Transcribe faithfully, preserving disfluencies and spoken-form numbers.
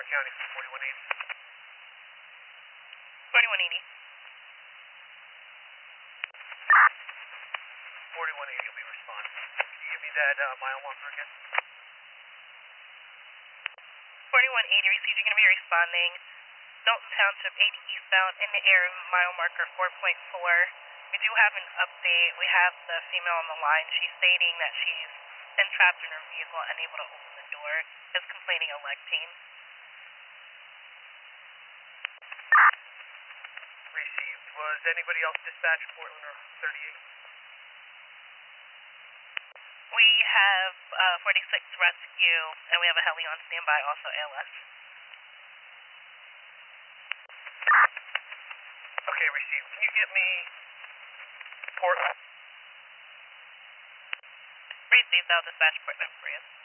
Broward County for forty-one eighty. forty-one eighty. forty-one eighty will be responding. Can you give me that uh, mile marker again? forty-one eighty received, you're going to be responding. Dalton Township, eighty eastbound, in the air, mile marker four point four. We do have an update. We have the female on the line. She's stating that she's entrapped in her vehicle, unable to open the door, is complaining of leg pain. Received. Was anybody else dispatched Portland or thirty-eight? We have uh, forty-six rescue, and we have a heli on standby, also A L S. Okay, received. Can you get me Portland? Received, I'll dispatch Portland for you.